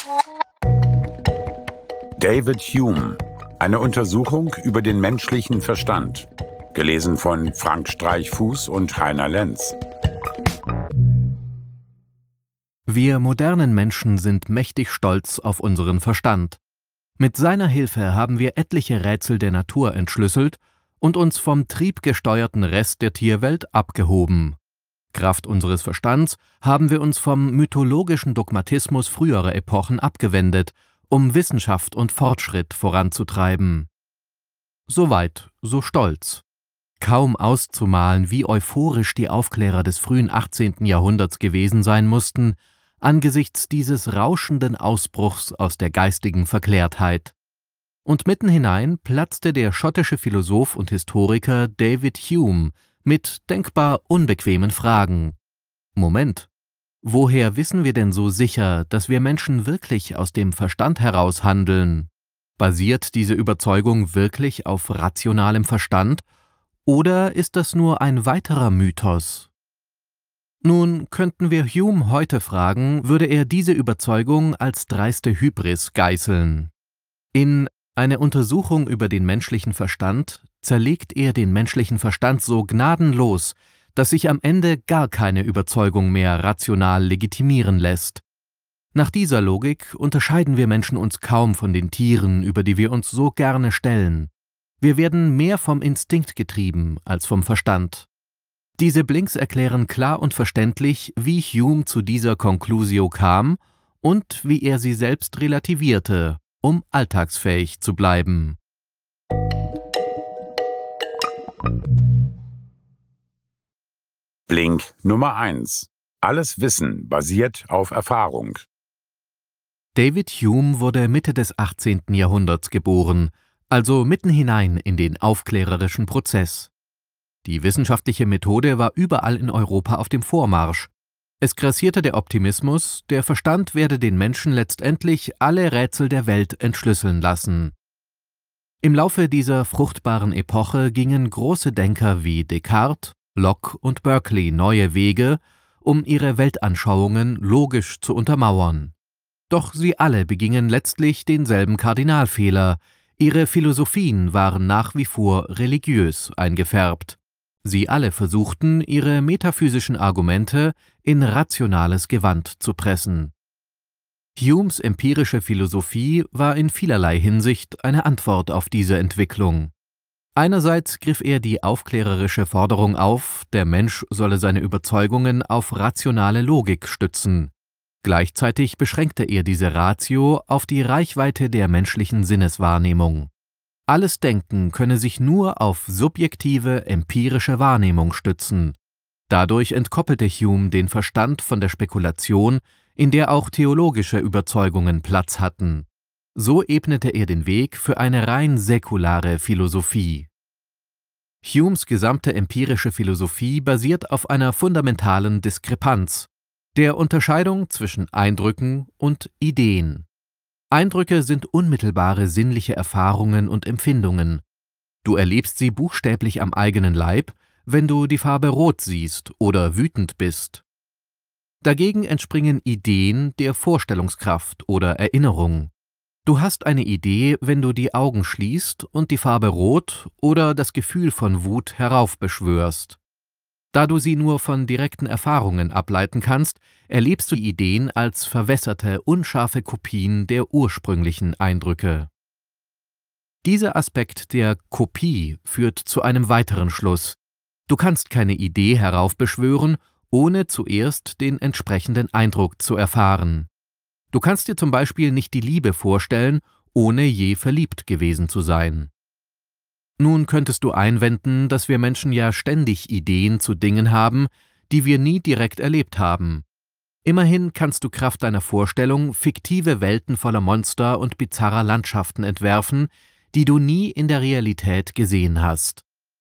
David Hume. Eine Untersuchung über den menschlichen Verstand. Gelesen von Frank Streichfuß und Heiner Lenz. Wir modernen Menschen sind mächtig stolz auf unseren Verstand. Mit seiner Hilfe haben wir etliche Rätsel der Natur entschlüsselt und uns vom triebgesteuerten Rest der Tierwelt abgehoben. Kraft unseres Verstands haben wir uns vom mythologischen Dogmatismus früherer Epochen abgewendet, um Wissenschaft und Fortschritt voranzutreiben. Soweit, so stolz. Kaum auszumalen, wie euphorisch die Aufklärer des frühen 18. Jahrhunderts gewesen sein mussten, angesichts dieses rauschenden Ausbruchs aus der geistigen Verklärtheit. Und mitten hinein platzte der schottische Philosoph und Historiker David Hume mit denkbar unbequemen Fragen. Moment, woher wissen wir denn so sicher, dass wir Menschen wirklich aus dem Verstand heraus handeln? Basiert diese Überzeugung wirklich auf rationalem Verstand, oder ist das nur ein weiterer Mythos? Nun, könnten wir Hume heute fragen, würde er diese Überzeugung als dreiste Hybris geißeln. In Eine Untersuchung über den menschlichen Verstand zerlegt er den menschlichen Verstand so gnadenlos, dass sich am Ende gar keine Überzeugung mehr rational legitimieren lässt. Nach dieser Logik unterscheiden wir Menschen uns kaum von den Tieren, über die wir uns so gerne stellen. Wir werden mehr vom Instinkt getrieben als vom Verstand. Diese Blinks erklären klar und verständlich, wie Hume zu dieser Conclusio kam und wie er sie selbst relativierte, um alltagsfähig zu bleiben. Blink Nummer 1. Alles Wissen basiert auf Erfahrung. David Hume wurde Mitte des 18. Jahrhunderts geboren, also mitten hinein in den aufklärerischen Prozess. Die wissenschaftliche Methode war überall in Europa auf dem Vormarsch. Es grassierte der Optimismus, der Verstand werde den Menschen letztendlich alle Rätsel der Welt entschlüsseln lassen. Im Laufe dieser fruchtbaren Epoche gingen große Denker wie Descartes, Locke und Berkeley neue Wege, um ihre Weltanschauungen logisch zu untermauern. Doch sie alle begingen letztlich denselben Kardinalfehler. Ihre Philosophien waren nach wie vor religiös eingefärbt. Sie alle versuchten, ihre metaphysischen Argumente in rationales Gewand zu pressen. Humes empirische Philosophie war in vielerlei Hinsicht eine Antwort auf diese Entwicklung. Einerseits griff er die aufklärerische Forderung auf, der Mensch solle seine Überzeugungen auf rationale Logik stützen. Gleichzeitig beschränkte er diese Ratio auf die Reichweite der menschlichen Sinneswahrnehmung. Alles Denken könne sich nur auf subjektive, empirische Wahrnehmung stützen. Dadurch entkoppelte Hume den Verstand von der Spekulation, in der auch theologische Überzeugungen Platz hatten. So ebnete er den Weg für eine rein säkulare Philosophie. Humes gesamte empirische Philosophie basiert auf einer fundamentalen Diskrepanz, der Unterscheidung zwischen Eindrücken und Ideen. Eindrücke sind unmittelbare sinnliche Erfahrungen und Empfindungen. Du erlebst sie buchstäblich am eigenen Leib, wenn du die Farbe Rot siehst oder wütend bist. Dagegen entspringen Ideen der Vorstellungskraft oder Erinnerung. Du hast eine Idee, wenn du die Augen schließt und die Farbe Rot oder das Gefühl von Wut heraufbeschwörst. Da du sie nur von direkten Erfahrungen ableiten kannst, erlebst du Ideen als verwässerte, unscharfe Kopien der ursprünglichen Eindrücke. Dieser Aspekt der Kopie führt zu einem weiteren Schluss. Du kannst keine Idee heraufbeschwören, ohne zuerst den entsprechenden Eindruck zu erfahren. Du kannst dir zum Beispiel nicht die Liebe vorstellen, ohne je verliebt gewesen zu sein. Nun könntest du einwenden, dass wir Menschen ja ständig Ideen zu Dingen haben, die wir nie direkt erlebt haben. Immerhin kannst du Kraft deiner Vorstellung fiktive Welten voller Monster und bizarrer Landschaften entwerfen, die du nie in der Realität gesehen hast.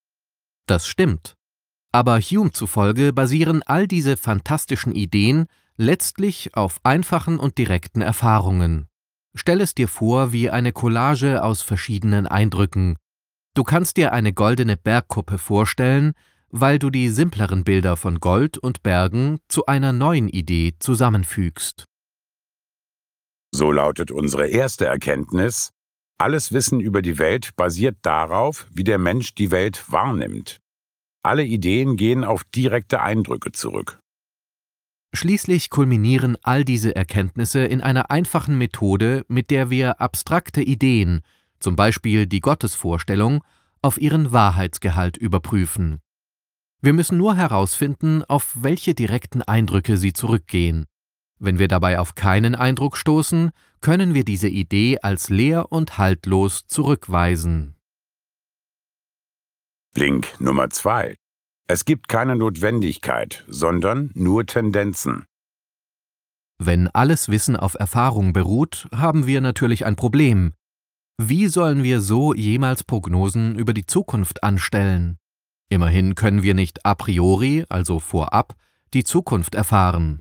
Das stimmt. Aber Hume zufolge basieren all diese fantastischen Ideen letztlich auf einfachen und direkten Erfahrungen. Stell es dir vor wie eine Collage aus verschiedenen Eindrücken. Du kannst dir eine goldene Bergkuppe vorstellen, weil du die simpleren Bilder von Gold und Bergen zu einer neuen Idee zusammenfügst. So lautet unsere erste Erkenntnis: Alles Wissen über die Welt basiert darauf, wie der Mensch die Welt wahrnimmt. Alle Ideen gehen auf direkte Eindrücke zurück. Schließlich kulminieren all diese Erkenntnisse in einer einfachen Methode, mit der wir abstrakte Ideen, zum Beispiel die Gottesvorstellung, auf ihren Wahrheitsgehalt überprüfen. Wir müssen nur herausfinden, auf welche direkten Eindrücke sie zurückgehen. Wenn wir dabei auf keinen Eindruck stoßen, können wir diese Idee als leer und haltlos zurückweisen. Link Nummer 2. Es gibt keine Notwendigkeit, sondern nur Tendenzen. Wenn alles Wissen auf Erfahrung beruht, haben wir natürlich ein Problem. Wie sollen wir so jemals Prognosen über die Zukunft anstellen? Immerhin können wir nicht a priori, also vorab, die Zukunft erfahren.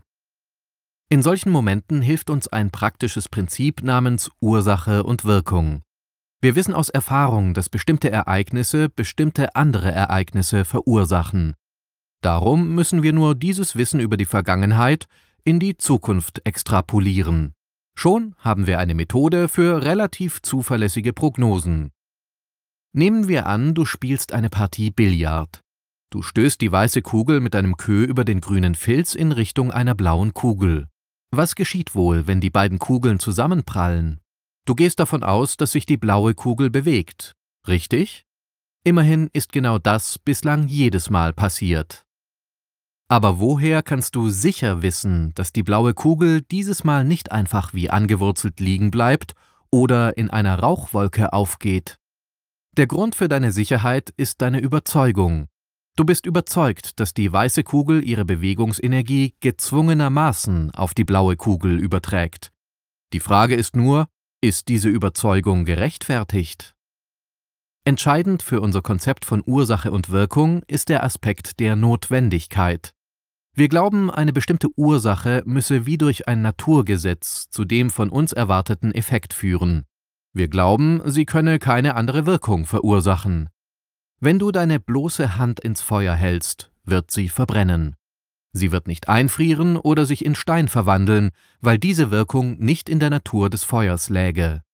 In solchen Momenten hilft uns ein praktisches Prinzip namens Ursache und Wirkung. Wir wissen aus Erfahrung, dass bestimmte Ereignisse bestimmte andere Ereignisse verursachen. Darum müssen wir nur dieses Wissen über die Vergangenheit in die Zukunft extrapolieren. Schon haben wir eine Methode für relativ zuverlässige Prognosen. Nehmen wir an, du spielst eine Partie Billard. Du stößt die weiße Kugel mit deinem Queue über den grünen Filz in Richtung einer blauen Kugel. Was geschieht wohl, wenn die beiden Kugeln zusammenprallen? Du gehst davon aus, dass sich die blaue Kugel bewegt, richtig? Immerhin ist genau das bislang jedes Mal passiert. Aber woher kannst du sicher wissen, dass die blaue Kugel dieses Mal nicht einfach wie angewurzelt liegen bleibt oder in einer Rauchwolke aufgeht? Der Grund für deine Sicherheit ist deine Überzeugung. Du bist überzeugt, dass die weiße Kugel ihre Bewegungsenergie gezwungenermaßen auf die blaue Kugel überträgt. Die Frage ist nur, ist diese Überzeugung gerechtfertigt? Entscheidend für unser Konzept von Ursache und Wirkung ist der Aspekt der Notwendigkeit. Wir glauben, eine bestimmte Ursache müsse wie durch ein Naturgesetz zu dem von uns erwarteten Effekt führen. Wir glauben, sie könne keine andere Wirkung verursachen. Wenn du deine bloße Hand ins Feuer hältst, wird sie verbrennen. Sie wird nicht einfrieren oder sich in Stein verwandeln, weil diese Wirkung nicht in der Natur des Feuers läge.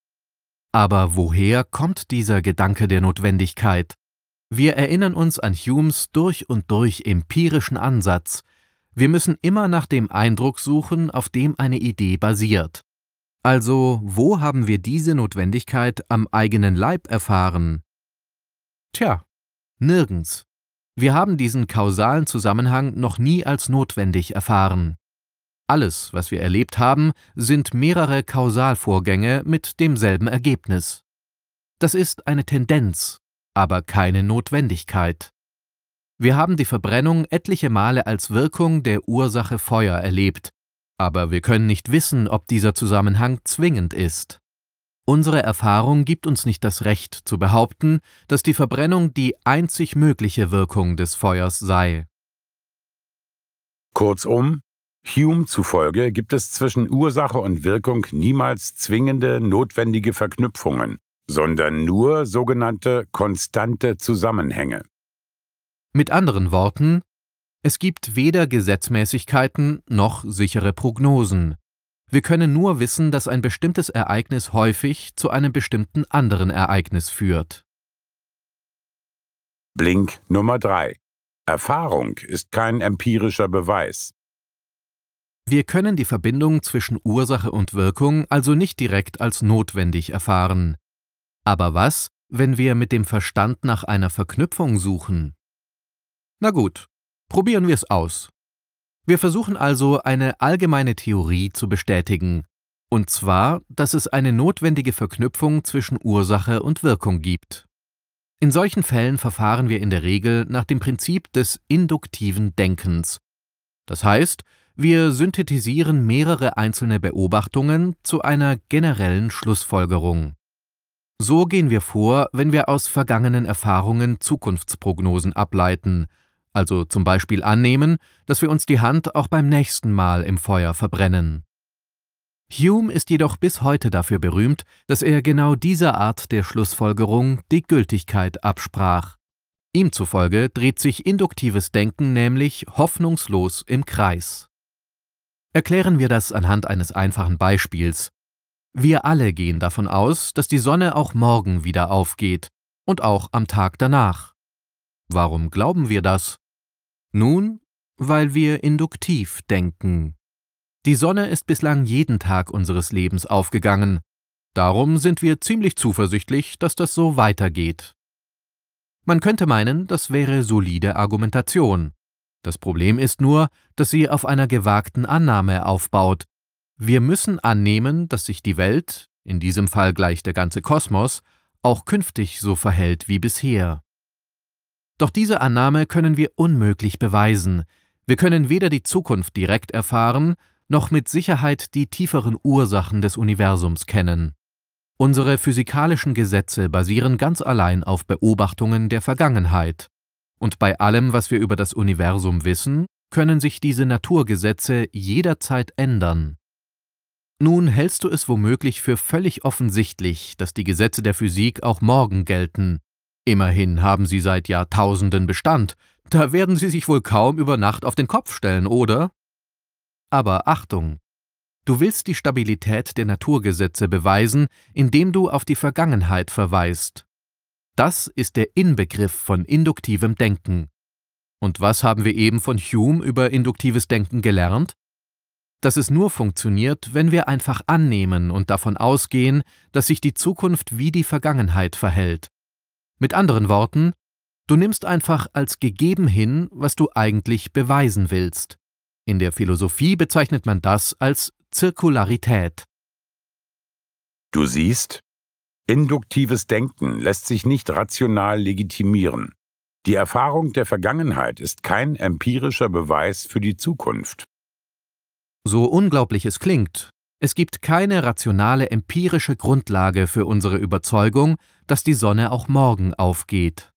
Aber woher kommt dieser Gedanke der Notwendigkeit? Wir erinnern uns an Humes durch und durch empirischen Ansatz. Wir müssen immer nach dem Eindruck suchen, auf dem eine Idee basiert. Also, wo haben wir diese Notwendigkeit am eigenen Leib erfahren? Tja, nirgends. Wir haben diesen kausalen Zusammenhang noch nie als notwendig erfahren. Alles, was wir erlebt haben, sind mehrere Kausalvorgänge mit demselben Ergebnis. Das ist eine Tendenz, aber keine Notwendigkeit. Wir haben die Verbrennung etliche Male als Wirkung der Ursache Feuer erlebt, aber wir können nicht wissen, ob dieser Zusammenhang zwingend ist. Unsere Erfahrung gibt uns nicht das Recht zu behaupten, dass die Verbrennung die einzig mögliche Wirkung des Feuers sei. Kurzum, Hume zufolge gibt es zwischen Ursache und Wirkung niemals zwingende, notwendige Verknüpfungen, sondern nur sogenannte konstante Zusammenhänge. Mit anderen Worten, es gibt weder Gesetzmäßigkeiten noch sichere Prognosen. Wir können nur wissen, dass ein bestimmtes Ereignis häufig zu einem bestimmten anderen Ereignis führt. Blink Nummer 3. Erfahrung ist kein empirischer Beweis. Wir können die Verbindung zwischen Ursache und Wirkung also nicht direkt als notwendig erfahren. Aber was, wenn wir mit dem Verstand nach einer Verknüpfung suchen? Na gut, probieren wir es aus. Wir versuchen also, eine allgemeine Theorie zu bestätigen, und zwar, dass es eine notwendige Verknüpfung zwischen Ursache und Wirkung gibt. In solchen Fällen verfahren wir in der Regel nach dem Prinzip des induktiven Denkens. Das heißt, wir synthetisieren mehrere einzelne Beobachtungen zu einer generellen Schlussfolgerung. So gehen wir vor, wenn wir aus vergangenen Erfahrungen Zukunftsprognosen ableiten, also zum Beispiel annehmen, dass wir uns die Hand auch beim nächsten Mal im Feuer verbrennen. Hume ist jedoch bis heute dafür berühmt, dass er genau dieser Art der Schlussfolgerung die Gültigkeit absprach. Ihm zufolge dreht sich induktives Denken nämlich hoffnungslos im Kreis. Erklären wir das anhand eines einfachen Beispiels. Wir alle gehen davon aus, dass die Sonne auch morgen wieder aufgeht und auch am Tag danach. Warum glauben wir das? Nun, weil wir induktiv denken. Die Sonne ist bislang jeden Tag unseres Lebens aufgegangen. Darum sind wir ziemlich zuversichtlich, dass das so weitergeht. Man könnte meinen, das wäre solide Argumentation. Das Problem ist nur, dass sie auf einer gewagten Annahme aufbaut. Wir müssen annehmen, dass sich die Welt, in diesem Fall gleich der ganze Kosmos, auch künftig so verhält wie bisher. Doch diese Annahme können wir unmöglich beweisen. Wir können weder die Zukunft direkt erfahren, noch mit Sicherheit die tieferen Ursachen des Universums kennen. Unsere physikalischen Gesetze basieren ganz allein auf Beobachtungen der Vergangenheit. Und bei allem, was wir über das Universum wissen, können sich diese Naturgesetze jederzeit ändern. Nun hältst du es womöglich für völlig offensichtlich, dass die Gesetze der Physik auch morgen gelten. Immerhin haben sie seit Jahrtausenden Bestand. Da werden sie sich wohl kaum über Nacht auf den Kopf stellen, oder? Aber Achtung! Du willst die Stabilität der Naturgesetze beweisen, indem du auf die Vergangenheit verweist. Das ist der Inbegriff von induktivem Denken. Und was haben wir eben von Hume über induktives Denken gelernt? Dass es nur funktioniert, wenn wir einfach annehmen und davon ausgehen, dass sich die Zukunft wie die Vergangenheit verhält. Mit anderen Worten, du nimmst einfach als gegeben hin, was du eigentlich beweisen willst. In der Philosophie bezeichnet man das als Zirkularität. Du siehst, induktives Denken lässt sich nicht rational legitimieren. Die Erfahrung der Vergangenheit ist kein empirischer Beweis für die Zukunft. So unglaublich es klingt, es gibt keine rationale empirische Grundlage für unsere Überzeugung, dass die Sonne auch morgen aufgeht.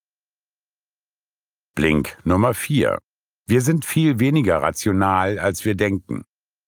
Blink Nummer 4. Wir sind viel weniger rational, als wir denken.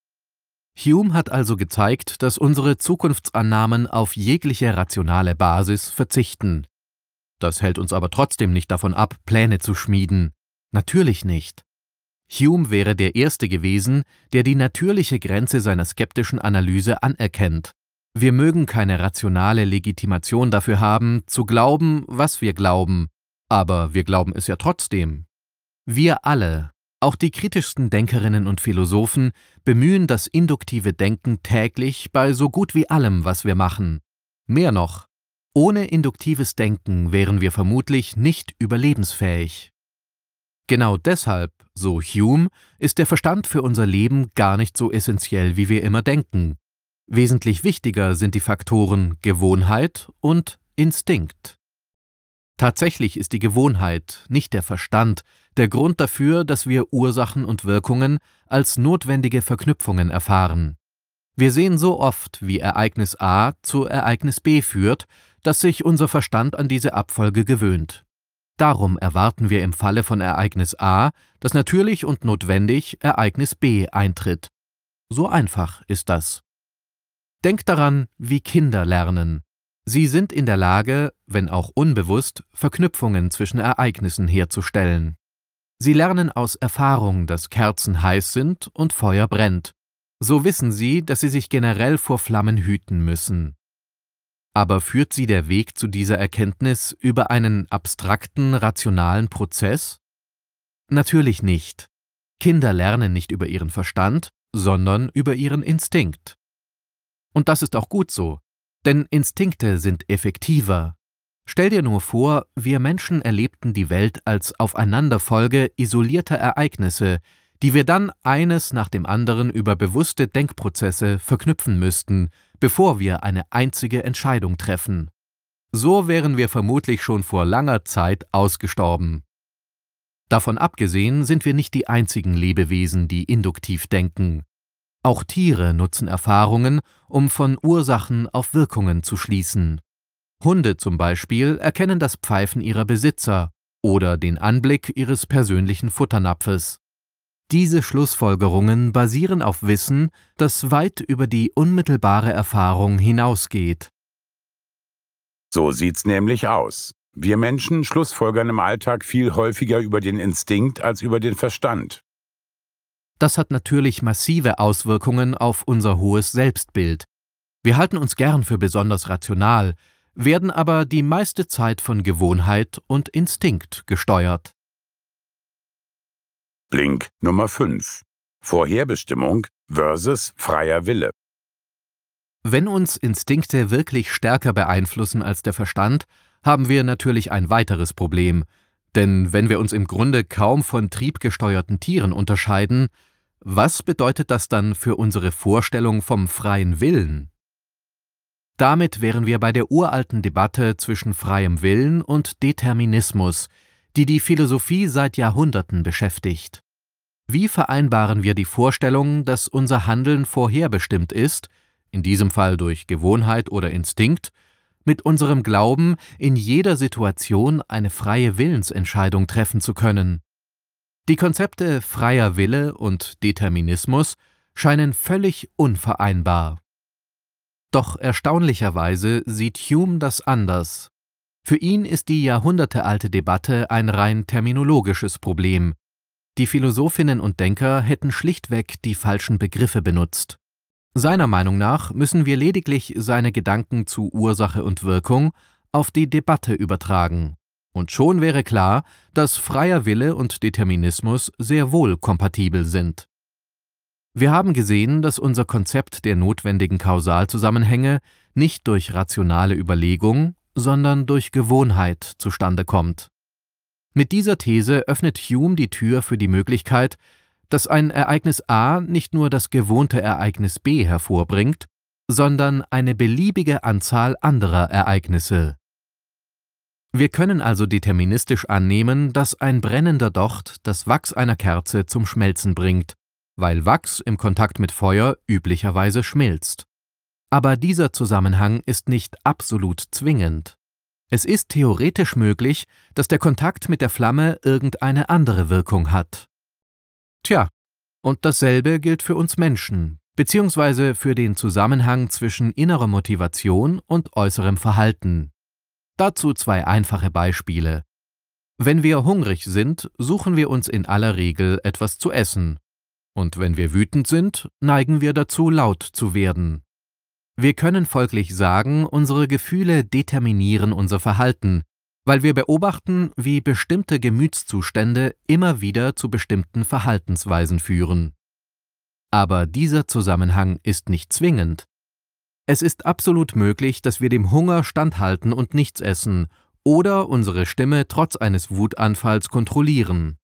Hume hat also gezeigt, dass unsere Zukunftsannahmen auf jegliche rationale Basis verzichten. Das hält uns aber trotzdem nicht davon ab, Pläne zu schmieden. Natürlich nicht. Hume wäre der Erste gewesen, der die natürliche Grenze seiner skeptischen Analyse anerkennt. Wir mögen keine rationale Legitimation dafür haben, zu glauben, was wir glauben, aber wir glauben es ja trotzdem. Wir alle, auch die kritischsten Denkerinnen und Philosophen, bemühen das induktive Denken täglich bei so gut wie allem, was wir machen. Mehr noch, ohne induktives Denken wären wir vermutlich nicht überlebensfähig. Genau deshalb, so Hume, ist der Verstand für unser Leben gar nicht so essentiell, wie wir immer denken. Wesentlich wichtiger sind die Faktoren Gewohnheit und Instinkt. Tatsächlich ist die Gewohnheit, nicht der Verstand, der Grund dafür, dass wir Ursachen und Wirkungen als notwendige Verknüpfungen erfahren. Wir sehen so oft, wie Ereignis A zu Ereignis B führt, dass sich unser Verstand an diese Abfolge gewöhnt. Darum erwarten wir im Falle von Ereignis A, dass natürlich und notwendig Ereignis B eintritt. So einfach ist das. Denk daran, wie Kinder lernen. Sie sind in der Lage, wenn auch unbewusst, Verknüpfungen zwischen Ereignissen herzustellen. Sie lernen aus Erfahrung, dass Kerzen heiß sind und Feuer brennt. So wissen sie, dass sie sich generell vor Flammen hüten müssen. Aber führt sie der Weg zu dieser Erkenntnis über einen abstrakten, rationalen Prozess? Natürlich nicht. Kinder lernen nicht über ihren Verstand, sondern über ihren Instinkt. Und das ist auch gut so, denn Instinkte sind effektiver. Stell dir nur vor, wir Menschen erlebten die Welt als Aufeinanderfolge isolierter Ereignisse, die wir dann eines nach dem anderen über bewusste Denkprozesse verknüpfen müssten, bevor wir eine einzige Entscheidung treffen. So wären wir vermutlich schon vor langer Zeit ausgestorben. Davon abgesehen sind wir nicht die einzigen Lebewesen, die induktiv denken. Auch Tiere nutzen Erfahrungen, um von Ursachen auf Wirkungen zu schließen. Hunde zum Beispiel erkennen das Pfeifen ihrer Besitzer oder den Anblick ihres persönlichen Futternapfes. Diese Schlussfolgerungen basieren auf Wissen, das weit über die unmittelbare Erfahrung hinausgeht. So sieht's nämlich aus. Wir Menschen schlussfolgern im Alltag viel häufiger über den Instinkt als über den Verstand. Das hat natürlich massive Auswirkungen auf unser hohes Selbstbild. Wir halten uns gern für besonders rational, werden aber die meiste Zeit von Gewohnheit und Instinkt gesteuert. Blink Nummer 5. Vorherbestimmung versus freier Wille. Wenn uns Instinkte wirklich stärker beeinflussen als der Verstand, haben wir natürlich ein weiteres Problem. Denn wenn wir uns im Grunde kaum von triebgesteuerten Tieren unterscheiden, was bedeutet das dann für unsere Vorstellung vom freien Willen? Damit wären wir bei der uralten Debatte zwischen freiem Willen und Determinismus, die die Philosophie seit Jahrhunderten beschäftigt. Wie vereinbaren wir die Vorstellung, dass unser Handeln vorherbestimmt ist, in diesem Fall durch Gewohnheit oder Instinkt, mit unserem Glauben, in jeder Situation eine freie Willensentscheidung treffen zu können? Die Konzepte freier Wille und Determinismus scheinen völlig unvereinbar. Doch erstaunlicherweise sieht Hume das anders. Für ihn ist die jahrhundertealte Debatte ein rein terminologisches Problem. Die Philosophinnen und Denker hätten schlichtweg die falschen Begriffe benutzt. Seiner Meinung nach müssen wir lediglich seine Gedanken zu Ursache und Wirkung auf die Debatte übertragen. Und schon wäre klar, dass freier Wille und Determinismus sehr wohl kompatibel sind. Wir haben gesehen, dass unser Konzept der notwendigen Kausalzusammenhänge nicht durch rationale Überlegung, sondern durch Gewohnheit zustande kommt. Mit dieser These öffnet Hume die Tür für die Möglichkeit, dass ein Ereignis A nicht nur das gewohnte Ereignis B hervorbringt, sondern eine beliebige Anzahl anderer Ereignisse. Wir können also deterministisch annehmen, dass ein brennender Docht das Wachs einer Kerze zum Schmelzen bringt, weil Wachs im Kontakt mit Feuer üblicherweise schmilzt. Aber dieser Zusammenhang ist nicht absolut zwingend. Es ist theoretisch möglich, dass der Kontakt mit der Flamme irgendeine andere Wirkung hat. Tja, und dasselbe gilt für uns Menschen, beziehungsweise für den Zusammenhang zwischen innerer Motivation und äußerem Verhalten. Dazu zwei einfache Beispiele. Wenn wir hungrig sind, suchen wir uns in aller Regel etwas zu essen. Und wenn wir wütend sind, neigen wir dazu, laut zu werden. Wir können folglich sagen, unsere Gefühle determinieren unser Verhalten, weil wir beobachten, wie bestimmte Gemütszustände immer wieder zu bestimmten Verhaltensweisen führen. Aber dieser Zusammenhang ist nicht zwingend. Es ist absolut möglich, dass wir dem Hunger standhalten und nichts essen oder unsere Stimme trotz eines Wutanfalls kontrollieren.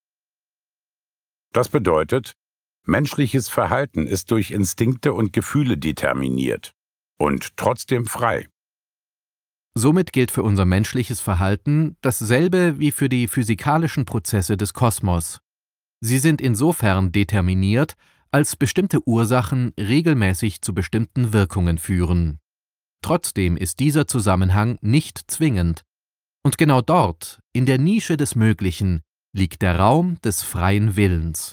Das bedeutet, menschliches Verhalten ist durch Instinkte und Gefühle determiniert und trotzdem frei. Somit gilt für unser menschliches Verhalten dasselbe wie für die physikalischen Prozesse des Kosmos. Sie sind insofern determiniert, als bestimmte Ursachen regelmäßig zu bestimmten Wirkungen führen. Trotzdem ist dieser Zusammenhang nicht zwingend. Und genau dort, in der Nische des Möglichen, liegt der Raum des freien Willens.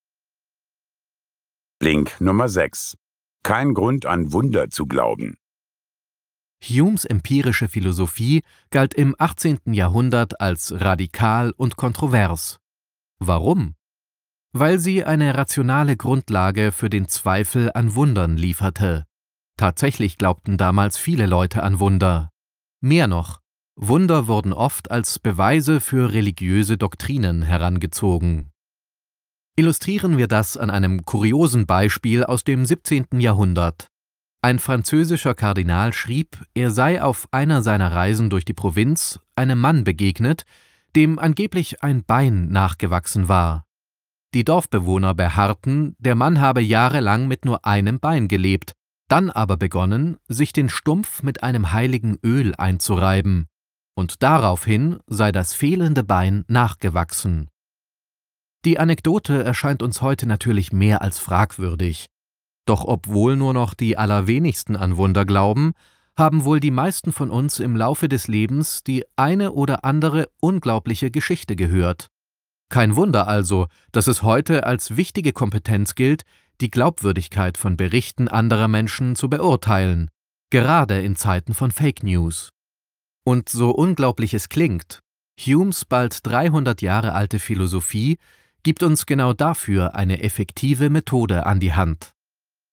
Blink Nummer 6. Kein Grund an Wunder zu glauben. Humes empirische Philosophie galt im 18. Jahrhundert als radikal und kontrovers. Warum? Weil sie eine rationale Grundlage für den Zweifel an Wundern lieferte. Tatsächlich glaubten damals viele Leute an Wunder. Mehr noch, Wunder wurden oft als Beweise für religiöse Doktrinen herangezogen. Illustrieren wir das an einem kuriosen Beispiel aus dem 17. Jahrhundert. Ein französischer Kardinal schrieb, er sei auf einer seiner Reisen durch die Provinz einem Mann begegnet, dem angeblich ein Bein nachgewachsen war. Die Dorfbewohner beharrten, der Mann habe jahrelang mit nur einem Bein gelebt, dann aber begonnen, sich den Stumpf mit einem heiligen Öl einzureiben, und daraufhin sei das fehlende Bein nachgewachsen. Die Anekdote erscheint uns heute natürlich mehr als fragwürdig. Doch obwohl nur noch die allerwenigsten an Wunder glauben, haben wohl die meisten von uns im Laufe des Lebens die eine oder andere unglaubliche Geschichte gehört. Kein Wunder also, dass es heute als wichtige Kompetenz gilt, die Glaubwürdigkeit von Berichten anderer Menschen zu beurteilen, gerade in Zeiten von Fake News. Und so unglaublich es klingt, Humes bald 300 Jahre alte Philosophie gibt uns genau dafür eine effektive Methode an die Hand.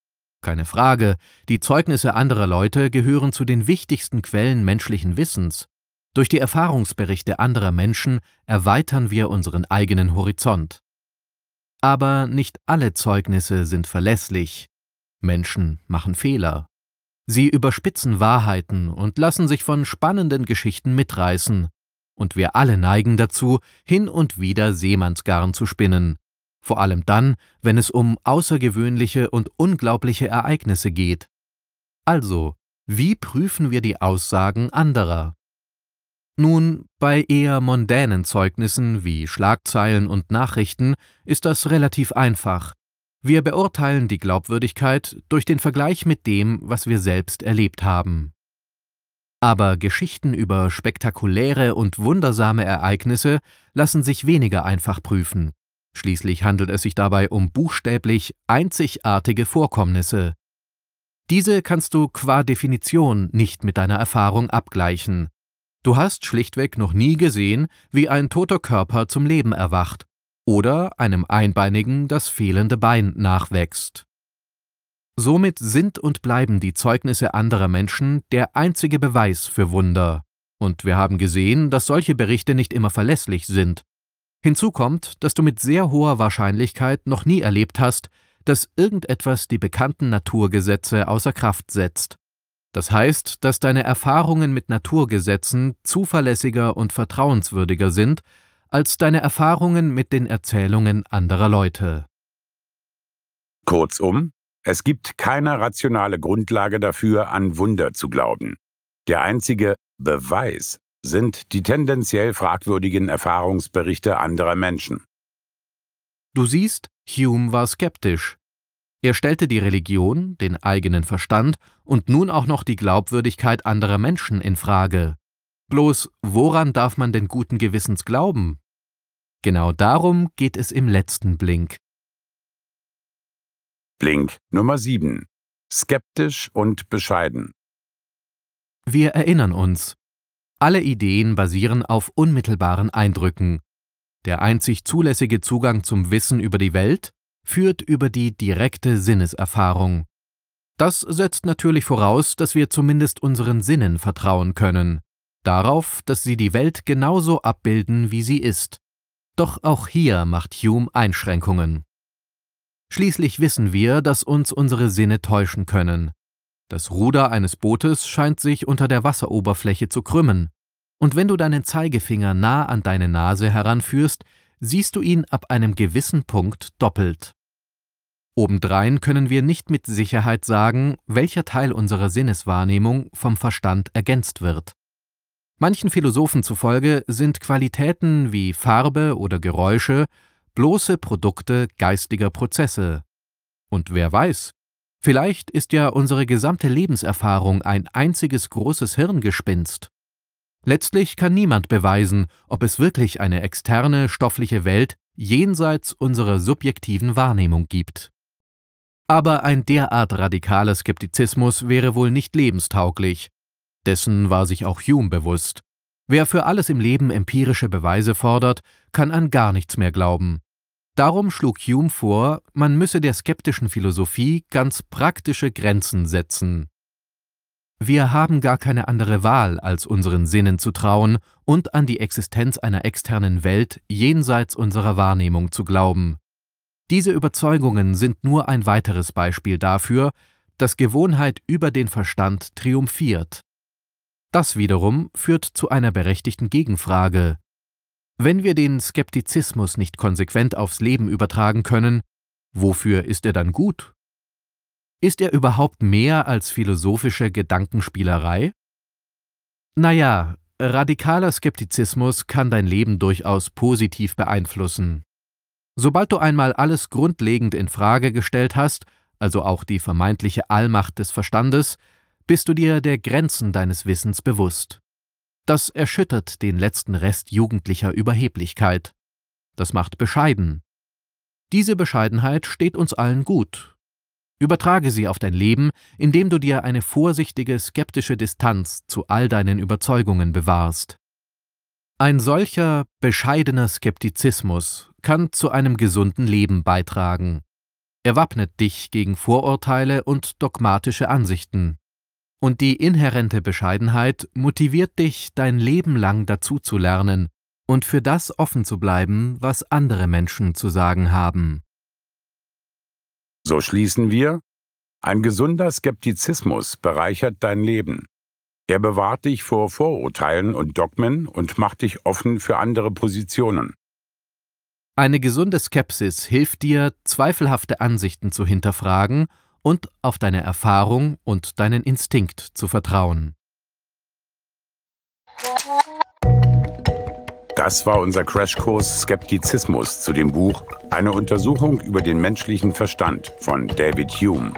Keine Frage, die Zeugnisse anderer Leute gehören zu den wichtigsten Quellen menschlichen Wissens. Durch die Erfahrungsberichte anderer Menschen erweitern wir unseren eigenen Horizont. Aber nicht alle Zeugnisse sind verlässlich. Menschen machen Fehler. Sie überspitzen Wahrheiten und lassen sich von spannenden Geschichten mitreißen. Und wir alle neigen dazu, hin und wieder Seemannsgarn zu spinnen. Vor allem dann, wenn es um außergewöhnliche und unglaubliche Ereignisse geht. Also, wie prüfen wir die Aussagen anderer? Nun, bei eher mondänen Zeugnissen wie Schlagzeilen und Nachrichten ist das relativ einfach. Wir beurteilen die Glaubwürdigkeit durch den Vergleich mit dem, was wir selbst erlebt haben. Aber Geschichten über spektakuläre und wundersame Ereignisse lassen sich weniger einfach prüfen. Schließlich handelt es sich dabei um buchstäblich einzigartige Vorkommnisse. Diese kannst du qua Definition nicht mit deiner Erfahrung abgleichen. Du hast schlichtweg noch nie gesehen, wie ein toter Körper zum Leben erwacht oder einem Einbeinigen das fehlende Bein nachwächst. Somit sind und bleiben die Zeugnisse anderer Menschen der einzige Beweis für Wunder. Und wir haben gesehen, dass solche Berichte nicht immer verlässlich sind. Hinzu kommt, dass du mit sehr hoher Wahrscheinlichkeit noch nie erlebt hast, dass irgendetwas die bekannten Naturgesetze außer Kraft setzt. Das heißt, dass deine Erfahrungen mit Naturgesetzen zuverlässiger und vertrauenswürdiger sind als deine Erfahrungen mit den Erzählungen anderer Leute. Kurzum, es gibt keine rationale Grundlage dafür, an Wunder zu glauben. Der einzige Beweis sind die tendenziell fragwürdigen Erfahrungsberichte anderer Menschen. Du siehst, Hume war skeptisch. Er stellte die Religion, den eigenen Verstand und nun auch noch die Glaubwürdigkeit anderer Menschen in Frage. Bloß, woran darf man denn guten Gewissens glauben? Genau darum geht es im letzten Blink. Blink Nummer 7. Skeptisch und bescheiden. Wir erinnern uns. Alle Ideen basieren auf unmittelbaren Eindrücken. Der einzig zulässige Zugang zum Wissen über die Welt führt über die direkte Sinneserfahrung. Das setzt natürlich voraus, dass wir zumindest unseren Sinnen vertrauen können. Darauf, dass sie die Welt genauso abbilden, wie sie ist. Doch auch hier macht Hume Einschränkungen. Schließlich wissen wir, dass uns unsere Sinne täuschen können. Das Ruder eines Bootes scheint sich unter der Wasseroberfläche zu krümmen. Und wenn du deinen Zeigefinger nah an deine Nase heranführst, siehst du ihn ab einem gewissen Punkt doppelt. Obendrein können wir nicht mit Sicherheit sagen, welcher Teil unserer Sinneswahrnehmung vom Verstand ergänzt wird. Manchen Philosophen zufolge sind Qualitäten wie Farbe oder Geräusche bloße Produkte geistiger Prozesse. Und wer weiß, vielleicht ist ja unsere gesamte Lebenserfahrung ein einziges großes Hirngespinst. Letztlich kann niemand beweisen, ob es wirklich eine externe, stoffliche Welt jenseits unserer subjektiven Wahrnehmung gibt. Aber ein derart radikaler Skeptizismus wäre wohl nicht lebenstauglich. Dessen war sich auch Hume bewusst. Wer für alles im Leben empirische Beweise fordert, kann an gar nichts mehr glauben. Darum schlug Hume vor, man müsse der skeptischen Philosophie ganz praktische Grenzen setzen. Wir haben gar keine andere Wahl, als unseren Sinnen zu trauen und an die Existenz einer externen Welt jenseits unserer Wahrnehmung zu glauben. Diese Überzeugungen sind nur ein weiteres Beispiel dafür, dass Gewohnheit über den Verstand triumphiert. Das wiederum führt zu einer berechtigten Gegenfrage. Wenn wir den Skeptizismus nicht konsequent aufs Leben übertragen können, wofür ist er dann gut? Ist er überhaupt mehr als philosophische Gedankenspielerei? Naja, radikaler Skeptizismus kann dein Leben durchaus positiv beeinflussen. Sobald du einmal alles grundlegend in Frage gestellt hast, also auch die vermeintliche Allmacht des Verstandes, bist du dir der Grenzen deines Wissens bewusst. Das erschüttert den letzten Rest jugendlicher Überheblichkeit. Das macht bescheiden. Diese Bescheidenheit steht uns allen gut. Übertrage sie auf dein Leben, indem du dir eine vorsichtige, skeptische Distanz zu all deinen Überzeugungen bewahrst. Ein solcher, bescheidener Skeptizismus kann zu einem gesunden Leben beitragen. Er wappnet dich gegen Vorurteile und dogmatische Ansichten. Und die inhärente Bescheidenheit motiviert dich, dein Leben lang dazuzulernen und für das offen zu bleiben, was andere Menschen zu sagen haben. So schließen wir: Ein gesunder Skeptizismus bereichert dein Leben. Er bewahrt dich vor Vorurteilen und Dogmen und macht dich offen für andere Positionen. Eine gesunde Skepsis hilft dir, zweifelhafte Ansichten zu hinterfragen und auf deine Erfahrung und deinen Instinkt zu vertrauen. Das war unser Crashkurs Skeptizismus zu dem Buch Eine Untersuchung über den menschlichen Verstand von David Hume.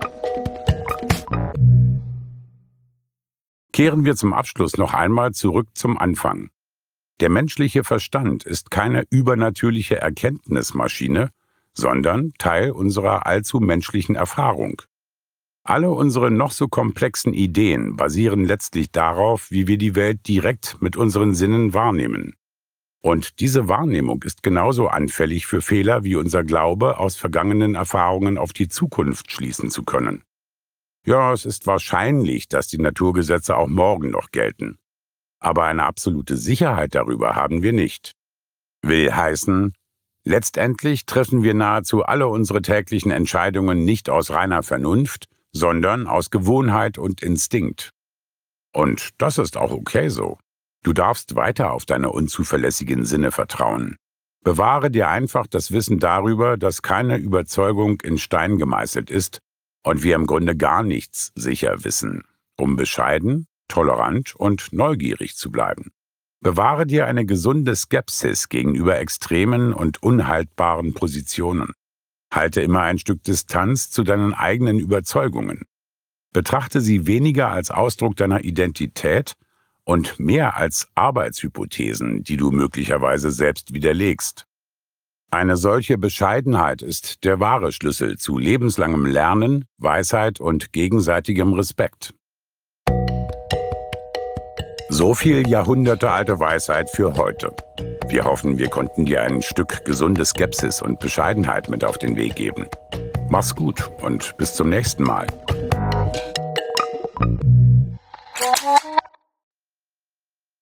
Kehren wir zum Abschluss noch einmal zurück zum Anfang. Der menschliche Verstand ist keine übernatürliche Erkenntnismaschine, sondern Teil unserer allzu menschlichen Erfahrung. Alle unsere noch so komplexen Ideen basieren letztlich darauf, wie wir die Welt direkt mit unseren Sinnen wahrnehmen. Und diese Wahrnehmung ist genauso anfällig für Fehler wie unser Glaube, aus vergangenen Erfahrungen auf die Zukunft schließen zu können. Ja, es ist wahrscheinlich, dass die Naturgesetze auch morgen noch gelten. Aber eine absolute Sicherheit darüber haben wir nicht. Will heißen, letztendlich treffen wir nahezu alle unsere täglichen Entscheidungen nicht aus reiner Vernunft, sondern aus Gewohnheit und Instinkt. Und das ist auch okay so. Du darfst weiter auf deine unzuverlässigen Sinne vertrauen. Bewahre dir einfach das Wissen darüber, dass keine Überzeugung in Stein gemeißelt ist und wir im Grunde gar nichts sicher wissen, um bescheiden, tolerant und neugierig zu bleiben. Bewahre dir eine gesunde Skepsis gegenüber extremen und unhaltbaren Positionen. Halte immer ein Stück Distanz zu deinen eigenen Überzeugungen. Betrachte sie weniger als Ausdruck deiner Identität und mehr als Arbeitshypothesen, die du möglicherweise selbst widerlegst. Eine solche Bescheidenheit ist der wahre Schlüssel zu lebenslangem Lernen, Weisheit und gegenseitigem Respekt. So viel jahrhundertealte Weisheit für heute. Wir hoffen, wir konnten dir ein Stück gesunde Skepsis und Bescheidenheit mit auf den Weg geben. Mach's gut und bis zum nächsten Mal.